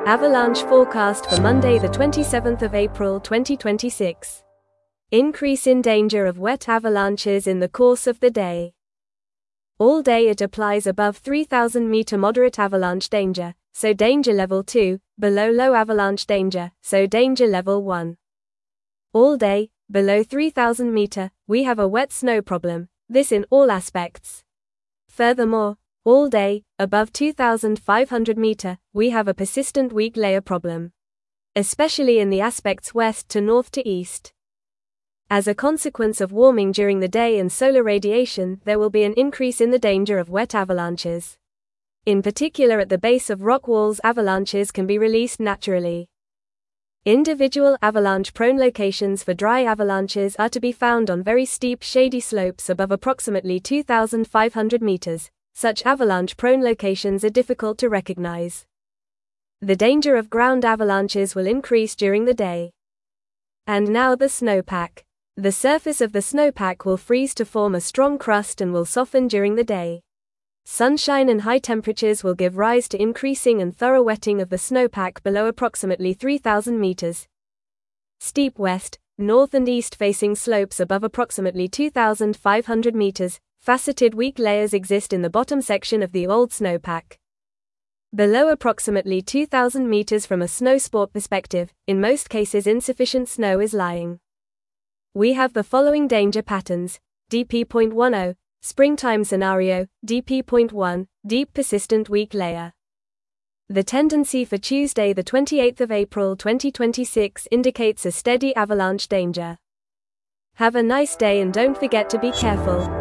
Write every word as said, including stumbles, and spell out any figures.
Avalanche forecast for Monday the twenty-seventh of April twenty twenty-six. Increase in danger of wet avalanches in the course of the day. All day it applies above three thousand meter moderate avalanche danger, so danger level two, below low avalanche danger, so danger level one. All day, below three thousand meter, we have a wet snow problem, this in all aspects. Furthermore, all day, above two thousand five hundred meter, we have a persistent weak layer problem. Especially in the aspects west to north to east. As a consequence of warming during the day and solar radiation, there will be an increase in the danger of wet avalanches. In particular at the base of rock walls, avalanches can be released naturally. Individual avalanche-prone locations for dry avalanches are to be found on very steep shady slopes above approximately two thousand five hundred meters. Such avalanche-prone locations are difficult to recognize. The danger of ground avalanches will increase during the day. And now the snowpack. The surface of the snowpack will freeze to form a strong crust and will soften during the day. Sunshine and high temperatures will give rise to increasing and thorough wetting of the snowpack below approximately three thousand meters. Steep west, north and east facing slopes above approximately two thousand five hundred meters, faceted weak layers exist in the bottom section of the old snowpack. Below approximately two thousand meters from a snow sport perspective, in most cases insufficient snow is lying. We have the following danger patterns: D P point ten, springtime scenario, D P point one, deep persistent weak layer. The tendency for Tuesday the twenty-eighth of April twenty twenty-six indicates a steady avalanche danger. Have a nice day and don't forget to be careful.